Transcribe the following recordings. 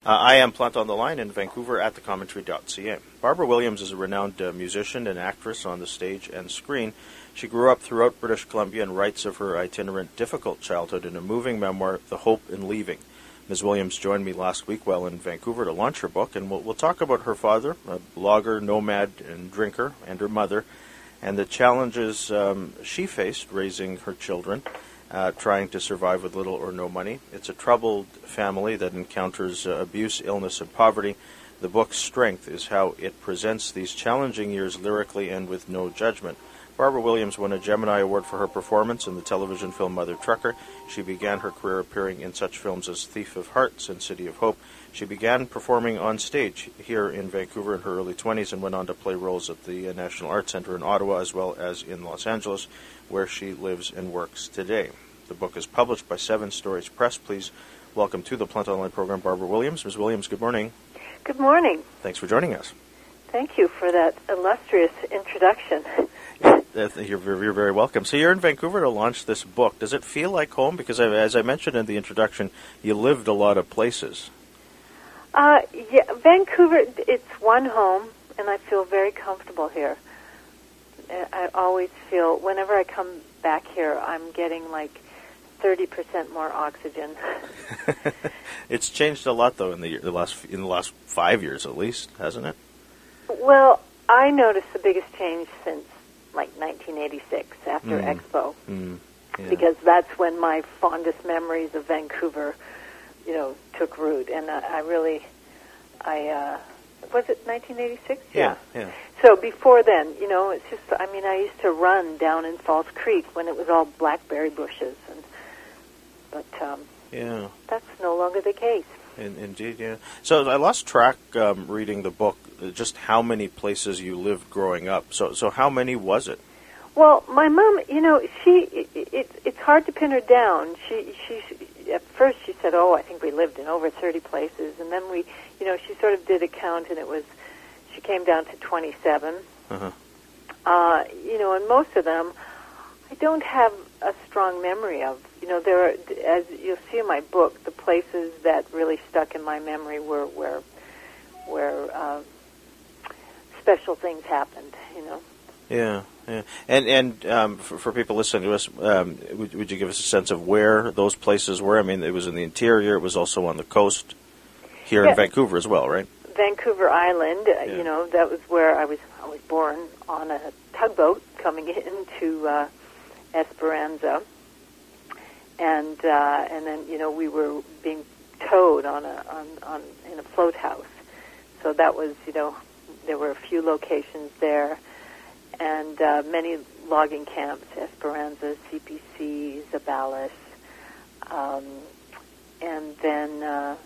I am Plant on the Line in Vancouver at thecommentary.ca. Barbara Williams is a renowned musician and actress on the stage and screen. She grew up throughout British Columbia and writes of her itinerant, difficult childhood in a moving memoir, The Hope in Leaving. Ms. Williams joined me last week while in Vancouver to launch her book, and we'll talk about her father, a blogger, nomad, and drinker, and her mother, and the challenges she faced raising her children, trying to survive with little or no money. It's a troubled family that encounters abuse, illness, and poverty. The book's strength is how it presents these challenging years lyrically and with no judgment. Barbara Williams won a Gemini Award for her performance in the television film Mother Trucker. She began her career appearing in such films as Thief of Hearts and City of Hope. She began performing on stage here in Vancouver in her early 20s and went on to play roles at the National Arts Centre in Ottawa as well as in Los Angeles, where she lives and works today. The book is published by Seven Stories Press. Please welcome to the Plant Online program Barbara Williams. Ms. Williams, good morning. Good morning. Thanks for joining us. Thank you for that illustrious introduction. You're very welcome. So you're in Vancouver to launch this book. Does it feel like home? Because as I mentioned in the introduction, you lived a lot of places. Yeah, Vancouver, it's one home, and I feel very comfortable here. I always feel, whenever I come back here, I'm getting like 30% more oxygen. It's changed a lot, though, in the last 5 years at least, hasn't it? Well, I noticed the biggest change since like 1986 after Expo, because that's when my fondest memories of Vancouver, took root. And I was it 1986? Yeah. So before then, it's just, I used to run down in Falls Creek when it was all blackberry bushes, but that's no longer the case. Indeed, yeah. So I lost track reading the book, just how many places you lived growing up. So how many was it? Well, my mom, it's hard to pin her down. She at first she said, "Oh, I think we lived in over 30 places," and then she sort of did a count, and she came down to 27. Uh-huh. And most of them, I don't have a strong memory of. There are, as you'll see in my book, the places that really stuck in my memory were where special things happened. Yeah. And for people listening to us, would you give us a sense of where those places were? I mean, it was in the interior. It was also on the coast here in Vancouver as well, right? Vancouver Island. That was where I was born on a tugboat coming into Esperanza. And then we were being towed in a float house. So that was there were a few locations there, and many logging camps: Esperanza, CPC, Zabalas, and then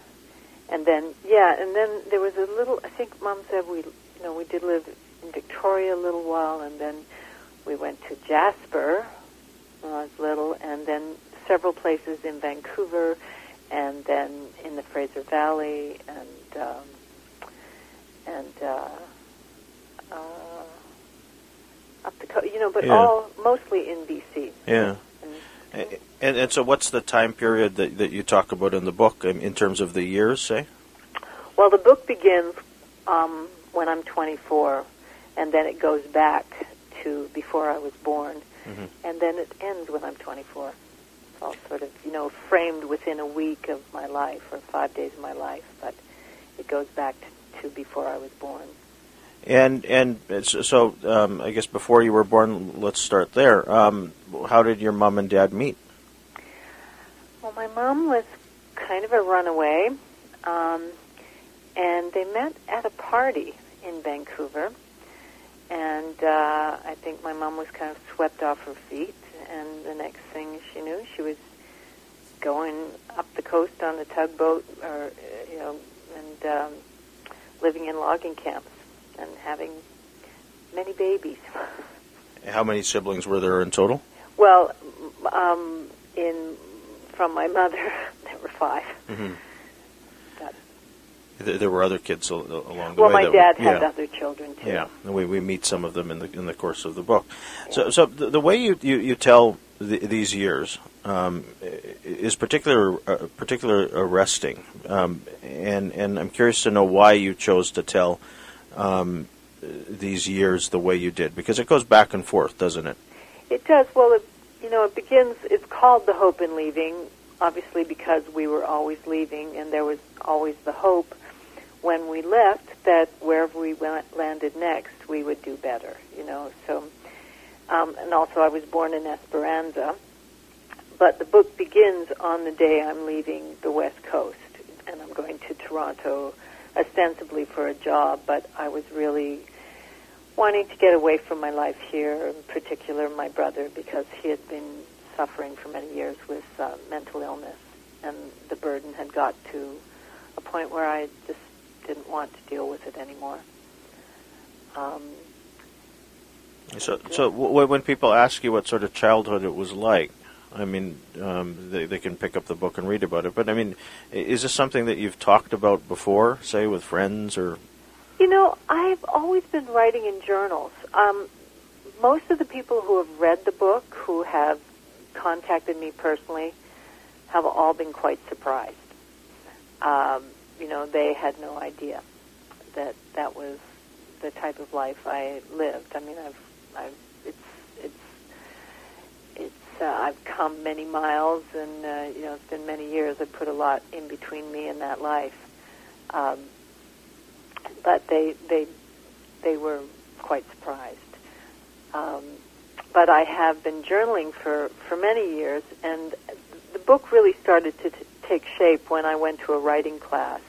there was a little. I think Mom said we did live in Victoria a little while, and then we went to Jasper when I was little, and then several places in Vancouver, and then in the Fraser Valley, and up the coast, but all mostly in BC. Yeah. And so what's the time period that you talk about in the book in terms of the years, say? Well, the book begins when I'm 24, and then it goes back to before I was born, and then it ends when I'm 24. It's all sort of, framed within a week of my life or 5 days of my life, but it goes back to before I was born. And so I guess before you were born, let's start there. How did your mom and dad meet? Well, my mom was kind of a runaway, and they met at a party in Vancouver, and I think my mom was kind of swept off her feet, and the next thing she knew, she was going up the coast on a tugboat, and living in logging camps and having many babies. How many siblings were there in total? Well, from my mother, there were 5. Mm-hmm. There were other kids along the way. Well, my dad had other children too. Yeah, and we meet some of them in the course of the book. So the way you tell these years is particularly arresting, and I'm curious to know why you chose to tell these years the way you did, because it goes back and forth, doesn't it? It does. Well, it begins. It's called The Hope in Leaving, obviously because we were always leaving, and there was always the hope when we left that wherever we landed next, we would do better. So. And also, I was born in Esperanza, but the book begins on the day I'm leaving the West Coast, and I'm going to Toronto ostensibly for a job, but I was really wanting to get away from my life here, in particular my brother, because he had been suffering for many years with mental illness, and the burden had got to a point where I just didn't want to deal with it anymore. So when people ask you what sort of childhood it was like, I mean, they can pick up the book and read about it, but I mean, is this something that you've talked about before, say with friends or? I've always been writing in journals. Most of the people who have read the book, who have contacted me personally, have all been quite surprised. They had no idea that was the type of life I lived. I mean, I've come many miles, and it's been many years. I've put a lot in between me and that life. But they were quite surprised. But I have been journaling for many years, and the book really started to take shape when I went to a writing class.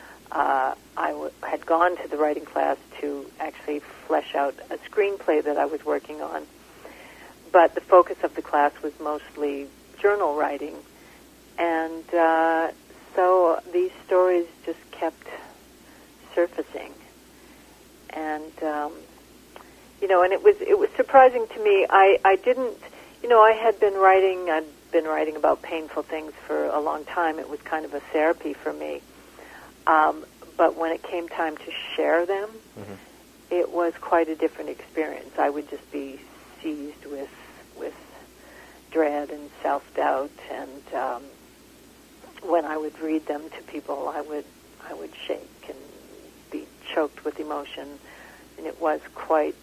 Had gone to the writing class to actually flesh out a screenplay that I was working on, but the focus of the class was mostly journal writing, and so these stories just kept surfacing, and and it was surprising to me. I didn't, I had been writing. I'd been writing about painful things for a long time. It was kind of a therapy for me. But when it came time to share them, it was quite a different experience. I would just be seized with dread and self-doubt, and when I would read them to people, I would shake and be choked with emotion, and it was quite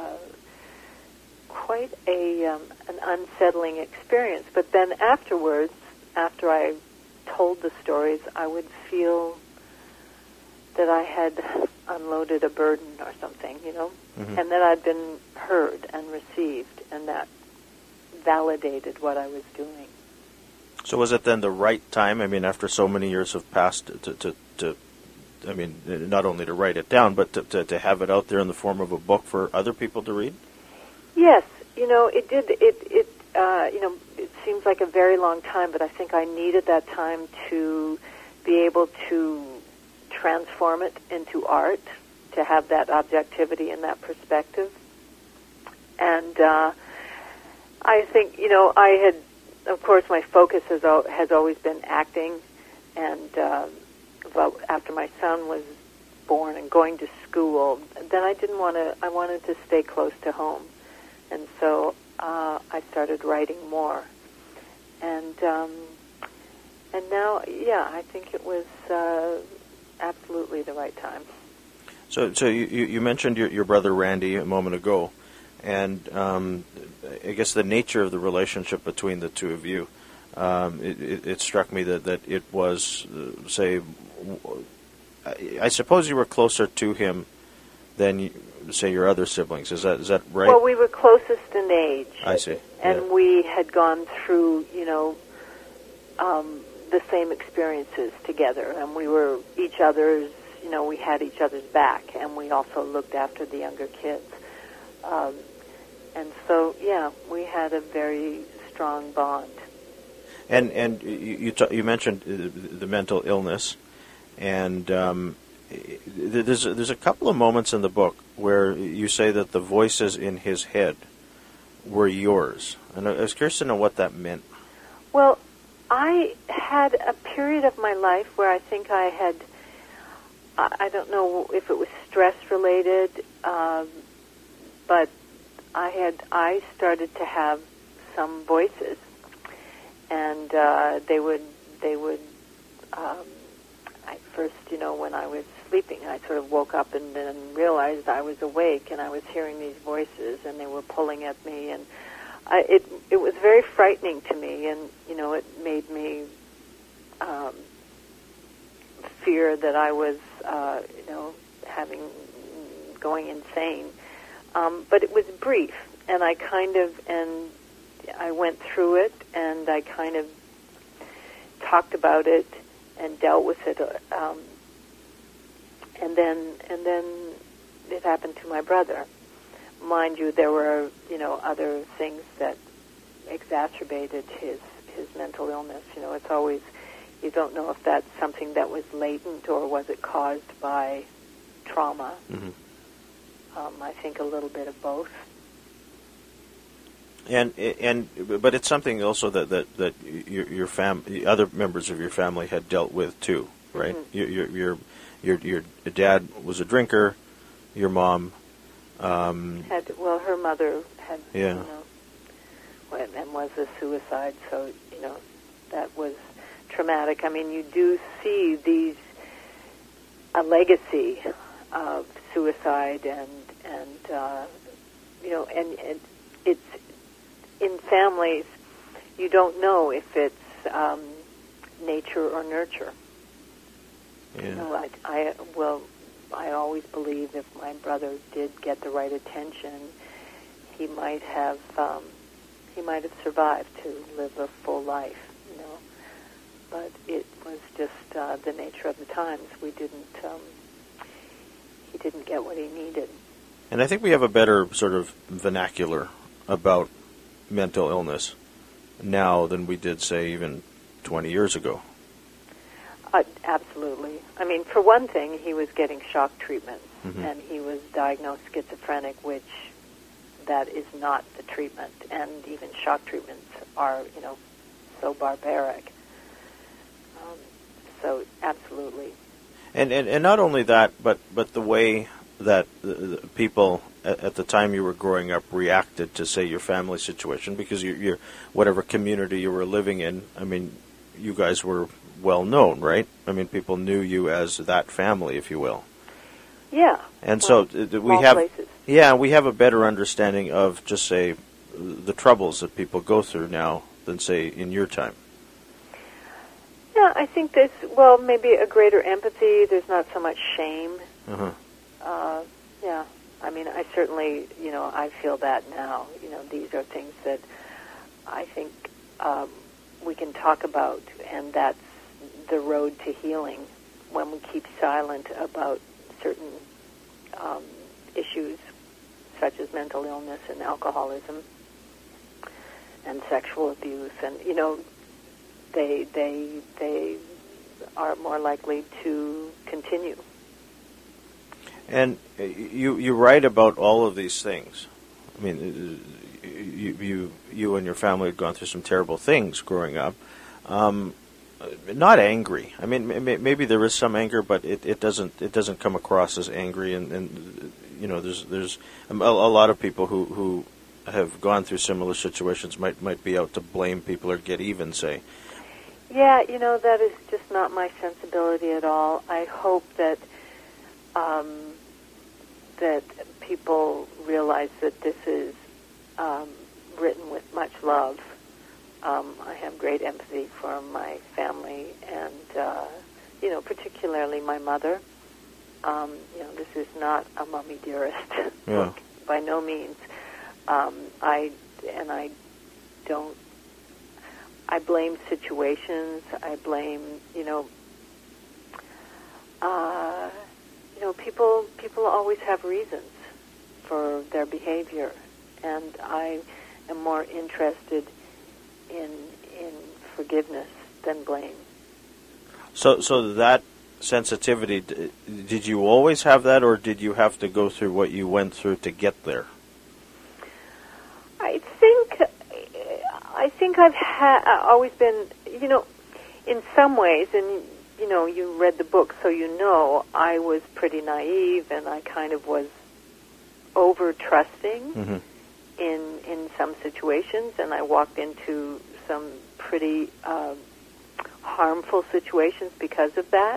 an unsettling experience. But then afterwards, after I told the stories, I would feel that I had unloaded a burden or something, and that I'd been heard and received, and that validated what I was doing. So was it then the right time? I mean, after so many years have passed, to I mean, not only to write it down, but to have it out there in the form of a book for other people to read? Yes, it did. It seems like a very long time, but I think I needed that time to be able to transform it into art, to have that objectivity and that perspective. And I think, I had, of course, my focus has always been acting, and after my son was born and going to school, then I wanted to stay close to home. And so I started writing more. And now, I think it was absolutely the right time. So you mentioned your brother Randy a moment ago, and I guess the nature of the relationship between the two of you. It struck me that it was, I suppose you were closer to him than, say, your other siblings. Is that right? Well, we were closest in age. I see. And we had gone through, the same experiences together, and we were each other's, we had each other's back, and we also looked after the younger kids. And so, we had a very strong bond. And you mentioned the mental illness, and there's a couple of moments in the book where you say that the voices in his head were yours, and I was curious to know what that meant. Well, I had a period of my life where I think I had, I don't know if it was stress-related, but I started to have some voices, and they would. I first, when I was sleeping, I sort of woke up and then realized I was awake, and I was hearing these voices, and they were pulling at me, and it was very frightening to me, and it made me fear that I was going insane. But it was brief, and I went through it, and I kind of talked about it and dealt with it, and then it happened to my brother. Mind you, there were other things that exacerbated his mental illness. It's always, you don't know if that's something that was latent or was it caused by trauma. Mm-hmm. I think a little bit of both. But it's something also that your other members of your family had dealt with too, right? Mm-hmm. Your dad was a drinker. Your mom her mother had and was a suicide. So that was traumatic. I mean, you do see a legacy of suicide and it's in families. You don't know if it's nature or nurture. Yeah. I always believe if my brother did get the right attention, he might have survived to live a full life. But it was just the nature of the times. He didn't get what he needed. And I think we have a better sort of vernacular about mental illness now than we did, say, even 20 years ago. Absolutely. I mean, for one thing, he was getting shock treatments, mm-hmm. and he was diagnosed schizophrenic, which that is not the treatment. And even shock treatments are, so barbaric. So absolutely. And not only that, but the way that the people at the time you were growing up reacted to, say, your family situation, because you're whatever community you were living in. I mean, you guys were well known, right? I mean, people knew you as that family, if you will. Yeah. And so we have a better understanding of, just say, the troubles that people go through now than, say, in your time. Yeah, I think there's, maybe a greater empathy. There's not so much shame. Uh-huh. Yeah. I mean, I certainly, I feel that now. These are things that I think we can talk about, and that's the road to healing when we keep silent about certain issues such as mental illness and alcoholism and sexual abuse, and they are more likely to continue. And you write about all of these things. I mean, you and your family had gone through some terrible things growing up. Not angry. I mean, maybe there is some anger, but it doesn't come across as angry. And there's a lot of people who have gone through similar situations might be out to blame people or get even, say. Yeah, that is just not my sensibility at all. I hope that that people realize that this is written with much love. I have great empathy for my family and, particularly my mother. This is not a Mummy Dearest book, by no means. I blame situations. I blame, people always have reasons for their behavior, and I am more interested in forgiveness than blame. So that sensitivity, did you always have that, or did you have to go through what you went through to get there? I think I've always been, in some ways, and you read the book, so I was pretty naive, and I kind of was over trusting mm-hmm. in some situations, and I walked into some pretty harmful situations because of that.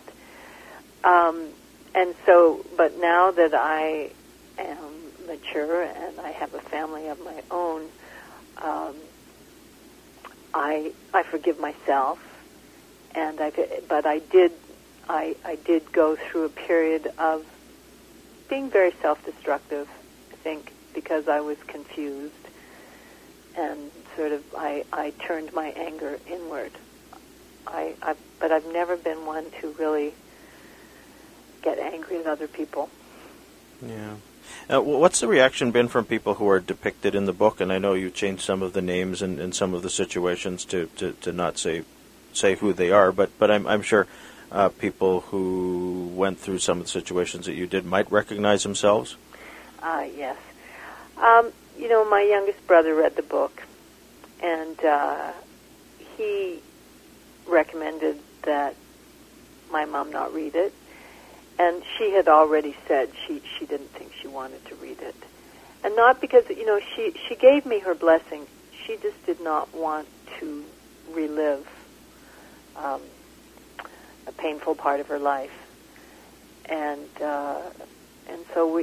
And so, but now that I am mature and I have a family of my own, I forgive myself, and I did go through a period of being very self-destructive, I think, because I was confused, and sort of I turned my anger inward. But I've never been one to really get angry at other people. Yeah. What's the reaction been from people who are depicted in the book? And I know you changed some of the names and some of the situations to not say who they are, but I'm sure people who went through some of the situations that you did might recognize themselves. Yes. My youngest brother read the book, and he recommended that my mom not read it. And she had already said she didn't think she wanted to read it. And not because, she gave me her blessing. She just did not want to relive a painful part of her life. And so,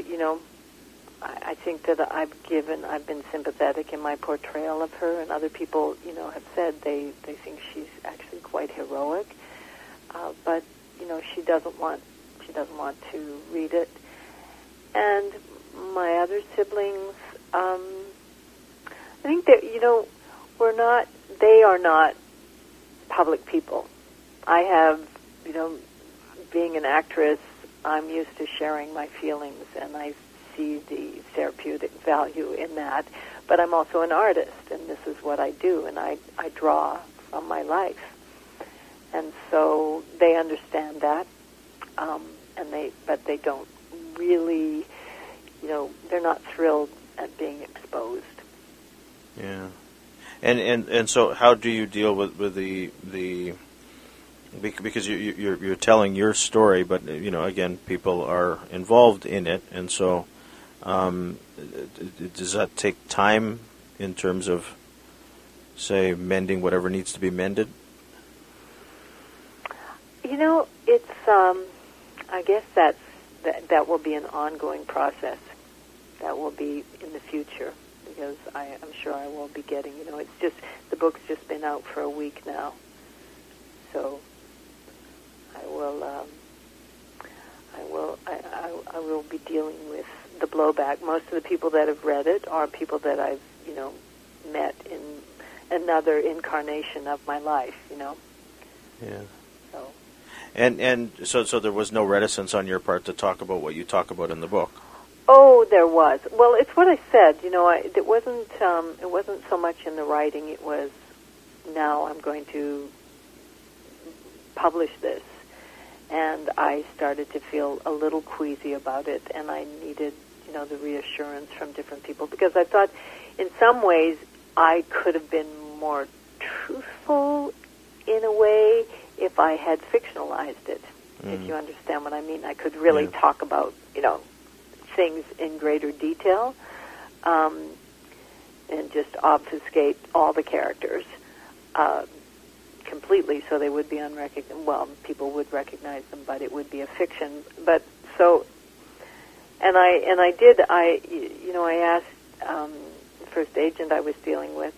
I think that I've been sympathetic in my portrayal of her, and other people, have said they think she's actually quite heroic. But, she doesn't want to read it. And my other siblings, I think that, they are not public people. I have, being an actress, I'm used to sharing my feelings, and I see the therapeutic value in that. But I'm also an artist, and this is what I do, and I draw from my life. And so they understand that. But they don't really, they're not thrilled at being exposed. Yeah, and so how do you deal with the because you're telling your story, but again, people are involved in it, and so does that take time in terms of, say, mending whatever needs to be mended? It's I guess that will be an ongoing process. That will be in the future, because I'm sure I will be getting, it's just, the book's just been out for a week now. So I will be dealing with the blowback. Most of the people that have read it are people that I've, met in another incarnation of my life, Yeah. So. And so there was no reticence on your part to talk about what you talk about in the book. Oh, there was. Well, it's what I said. It wasn't so much in the writing. It was, now I'm going to publish this, and I started to feel a little queasy about it, and I needed, the reassurance from different people, because I thought, in some ways, I could have been more truthful in a way if I had fictionalized it, if you understand what I mean. I could really talk about, things in greater detail, and just obfuscate all the characters completely, so they would be unrecognizable. Well, people would recognize them, but it would be a fiction. But so, and I did. I asked the first agent I was dealing with,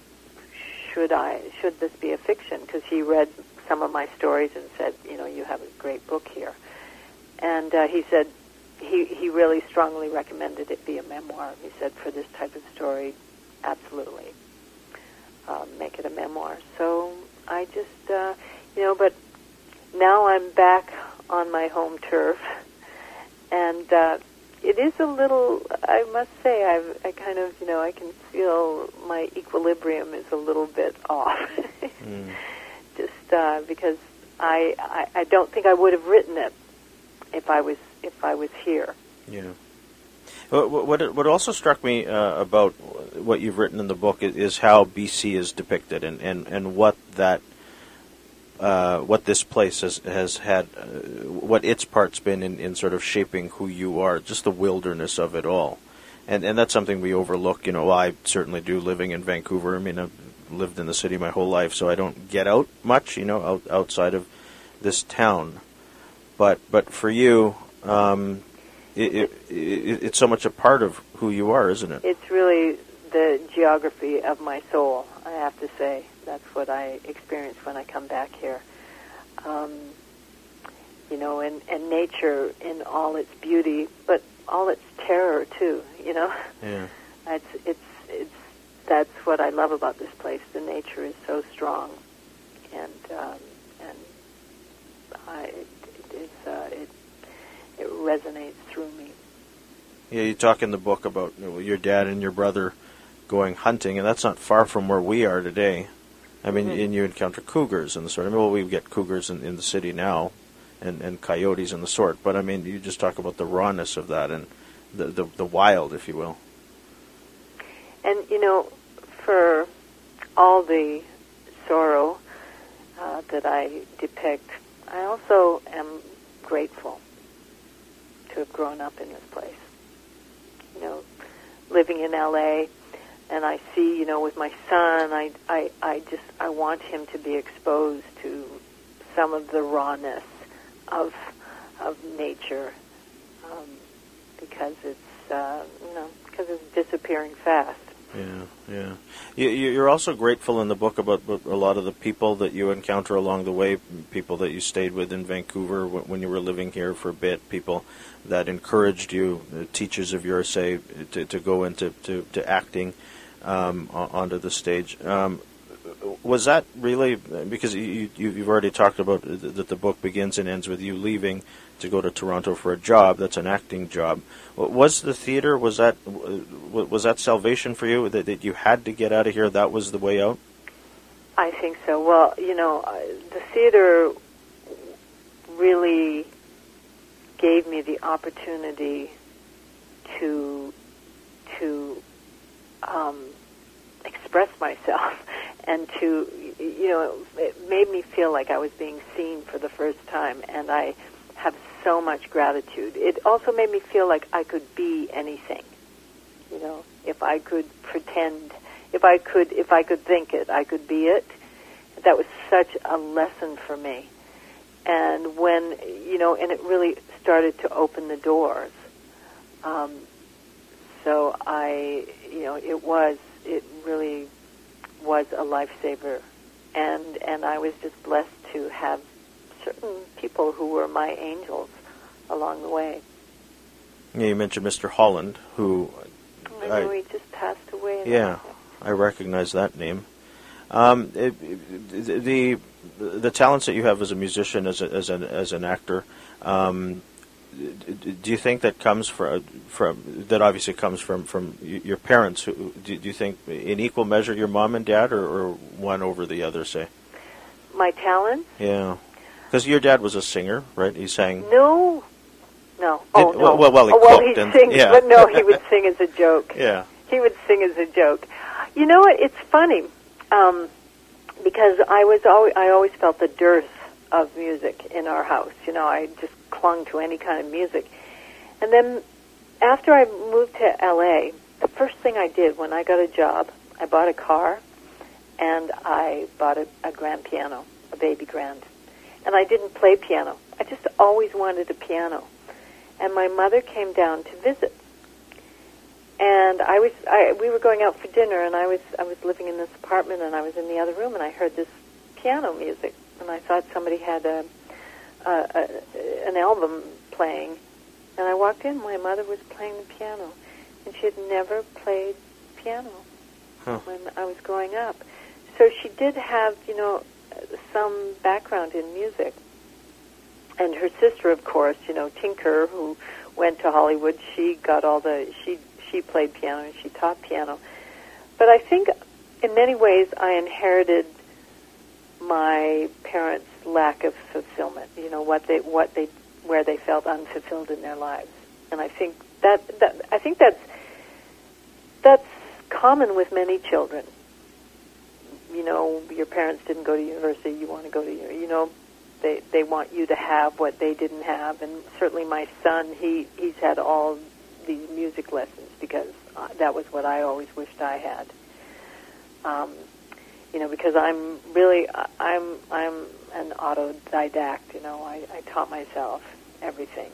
should this be a fiction? Because he read some of my stories and said, you have a great book here. And he said he really strongly recommended it be a memoir. He said, for this type of story, absolutely, make it a memoir. So I just, but now I'm back on my home turf, and it is a little, I must say, I kind of, I can feel my equilibrium is a little bit off. Just because I don't think I would have written it if I was here. Yeah. What also struck me about what you've written in the book is how BC is depicted, and what that what this place has had, what its part's been in sort of shaping who you are, just the wilderness of it all. And that's something we overlook. Well, I certainly do living in Vancouver. I mean, I've lived in the city my whole life, so I don't get out much, outside of this town. But for you, it's so much a part of who you are, isn't it? It's really the geography of my soul, I have to say. That's what I experience when I come back here. And nature in all its beauty, but all its terror too. Yeah. It's that's what I love about this place. The nature is so strong, and it resonates through me. Yeah, you talk in the book about your dad and your brother going hunting, and that's not far from where we are today. I mean, and you encounter cougars and the sort. We get cougars in the city now, and coyotes and the sort. But I mean, you just talk about the rawness of that and the wild, if you will. And for all the sorrow that I depict, I also am grateful to have grown up in this place. Living in LA, and I see, with my son, I want him to be exposed to some of the rawness of nature, because it's disappearing fast. Yeah. You're also grateful in the book about a lot of the people that you encounter along the way, people that you stayed with in Vancouver when you were living here for a bit, people that encouraged you, teachers of yours, say, to go into acting onto the stage. Was that really, because you've already talked about that the book begins and ends with you leaving to go to Toronto for a job, that's an acting job. Was the theater, was that salvation for you, that you had to get out of here, that was the way out? I think so. Well, the theater really gave me the opportunity to express myself, and it made me feel like I was being seen for the first time, and I have so much gratitude. It also made me feel like I could be anything. If I could pretend, if I could think it, I could be it. That was such a lesson for me. And when, and it really started to open the doors. So it really was a lifesaver. And I was just blessed to have certain people who were my angels along the way. Yeah, you mentioned Mr. Holland, who... I know he just passed away. Yeah, I recognize that name. The talents that you have as a musician, as an actor, do you think that comes from that obviously comes from your parents? Do you think in equal measure your mom and dad, or one over the other, say? My talents? Yeah. Because your dad was a singer, right? He sang... No. No. No. Well, he cooked. He'd sing, yeah. But no, he would sing as a joke. Yeah. He would sing as a joke. You know what? It's funny, because I always felt the dearth of music in our house. I just clung to any kind of music. And then after I moved to LA, the first thing I did when I got a job, I bought a car, and I bought a grand piano, a baby grand. And I didn't play piano. I just always wanted a piano. And my mother came down to visit. And we were going out for dinner, and I was living in this apartment, and I was in the other room, and I heard this piano music, and I thought somebody had an album playing. And I walked in, my mother was playing the piano, and she had never played piano when I was growing up. So she did have, some background in music. And her sister, of course, Tinker, who went to Hollywood, she played piano and she taught piano. But I think in many ways I inherited my parents' lack of fulfillment, where they felt unfulfilled in their lives. And I think that's common with many children. Your parents didn't go to university, you want to go to they want you to have what they didn't have. And certainly my son, he's had all these music lessons because that was what I always wished I had. Because I'm an autodidact. I taught myself everything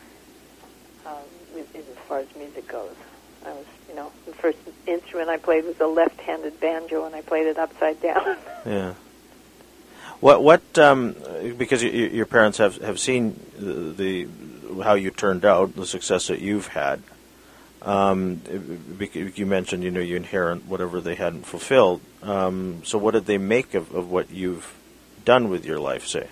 as far as music goes. I was, the first instrument I played was a left-handed banjo, and I played it upside down. Yeah. What? Because your parents have seen the how you turned out, the success that you've had. You mentioned, you inherit whatever they hadn't fulfilled. So what did they make of what you've done with your life, say?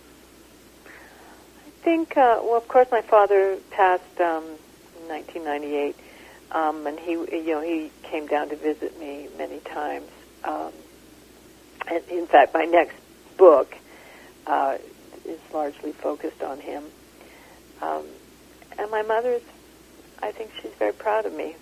I think, of course, my father passed in 1998, and he came down to visit me many times. And in fact, my next book is largely focused on him. And my mother's, I think she's very proud of me.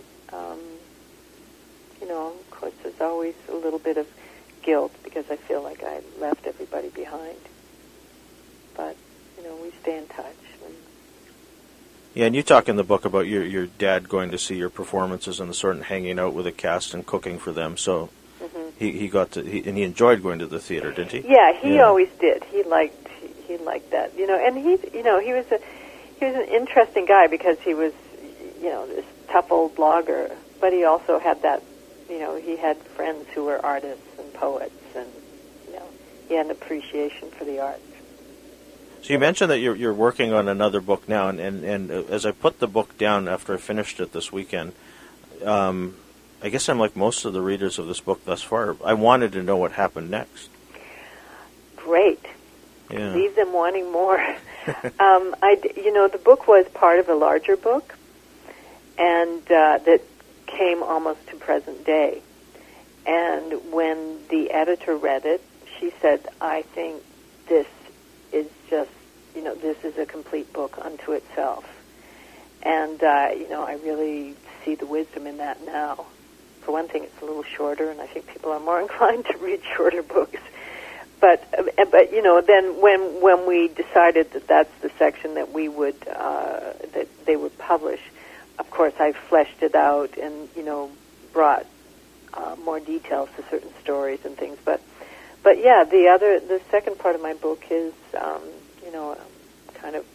Of course, there's always a little bit of guilt because I feel like I left everybody behind. But, we stay in touch. Yeah, and you talk in the book about your dad going to see your performances and the sort of hanging out with the cast and cooking for them. So he got to, and he enjoyed going to the theater, didn't he? Yeah, he always did. He liked that. And he was an interesting guy because he was, this tough old blogger, but he also had that, he had friends who were artists and poets, and, he had an appreciation for the arts. So you mentioned that you're working on another book now, and as I put the book down after I finished it this weekend, I guess I'm like most of the readers of this book thus far. I wanted to know what happened next. Great. Yeah. Leave them wanting more. The book was part of a larger book, and that came almost to present day. And when the editor read it, she said, I think this is just, this is a complete book unto itself. And, I really see the wisdom in that now. For one thing, it's a little shorter, and I think people are more inclined to read shorter books. But then when we decided that that's the section that we would, that they would publish, of course, I fleshed it out and, brought more details to certain stories and things. But yeah, the second part of my book is, kind of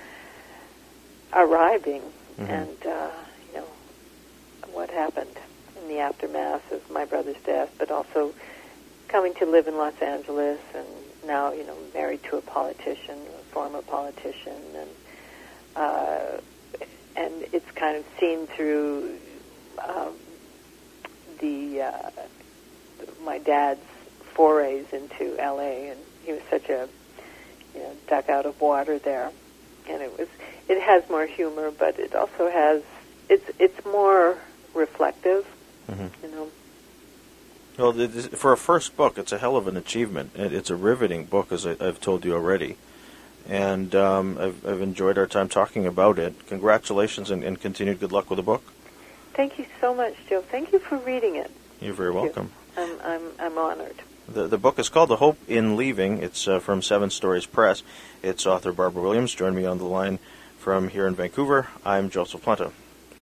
arriving and, what happened in the aftermath of my brother's death, but also coming to live in Los Angeles and now, married to a politician, a former politician, and it's kind of seen through my dad's forays into L.A., and he was such a duck out of water there, and it has more humor, but it also has it's more reflective, Well, for a first book, it's a hell of an achievement. It's a riveting book, as I've told you already, and I've enjoyed our time talking about it. Congratulations and continued good luck with the book. Thank you so much, Joe. Thank you for reading it. You're very welcome. I'm honored. The book is called The Hope in Leaving. It's from Seven Stories Press. Its author, Barbara Williams, joined me on the line from here in Vancouver. I'm Joseph Planta.